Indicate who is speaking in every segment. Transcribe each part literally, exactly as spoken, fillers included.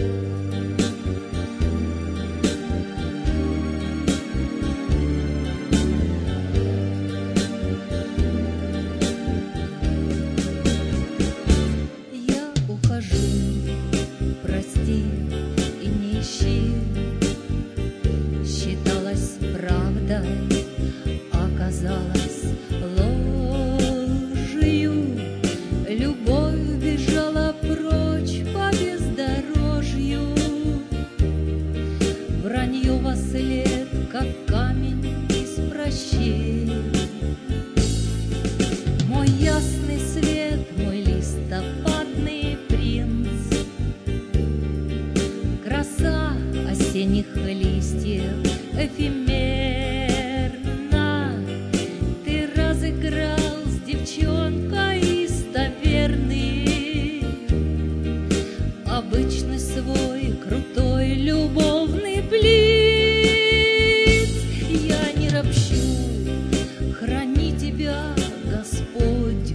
Speaker 1: Оказалась ложью, любовь бежала прочь по бездорожью. Вранье во след, как камень из прощей. Мой ясный свет, мой листопадный принц, краса осенних листьев эфемерна. Ты разыграл с девчонкой истоверный, обычный свой крутой любовный блиц. Я не ропщу, храни тебя Господь,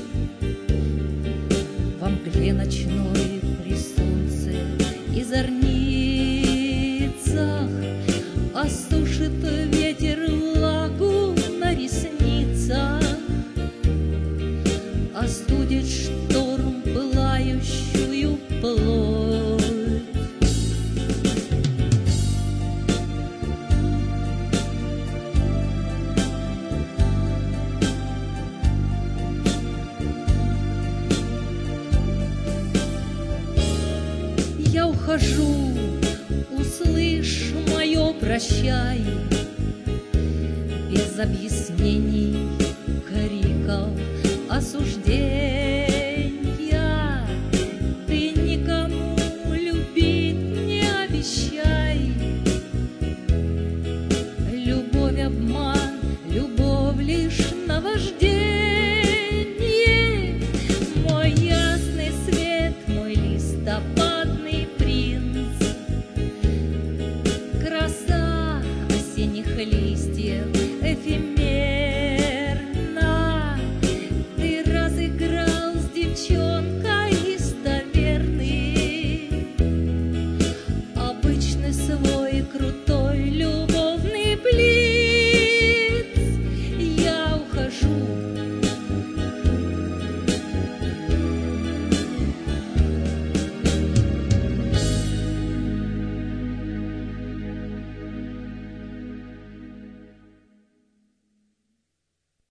Speaker 1: во мгле ночной при солнце и зорницах. Осушит ветер влагу на ресницах, остудит шторм пылающую плоть. Я ухожу, услышь мое прощай, без объяснений, криков, осуждений.